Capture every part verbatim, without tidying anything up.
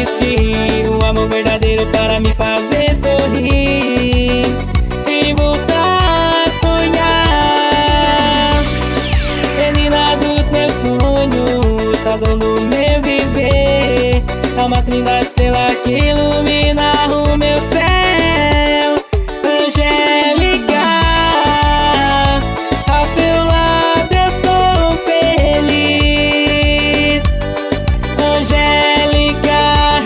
existir um amor verdadeiro para me fazer sorrir e voltar a sonhar. Menina dos meus sonhos, razão do meu viver, a matrina estrela que ilumina o meu céu. Angélica, ao seu lado eu sou feliz. Angélica,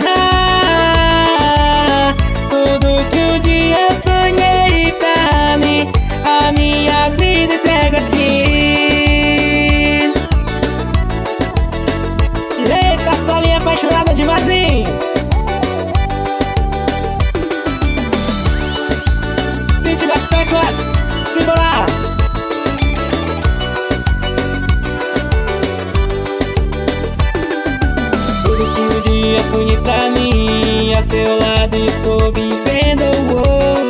tudo que um dia eu sonhei pra mim, a minha vida entrega a ti. Eita, Solinha apaixonada de Mazinho. Sente das teclas, simbora! Tudo que um dia sonhei pra mim, a seu lado estou vivendo. Oh,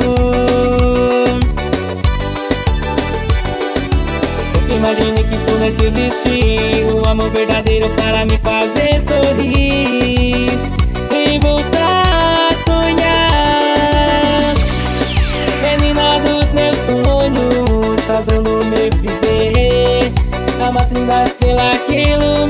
nunca imaginei que pudesse existir um amor verdadeiro para me fazer sorrir e voltar a sonhar. Menina dos meus sonhos, razão do meu viver, a matrina estrela que ilumina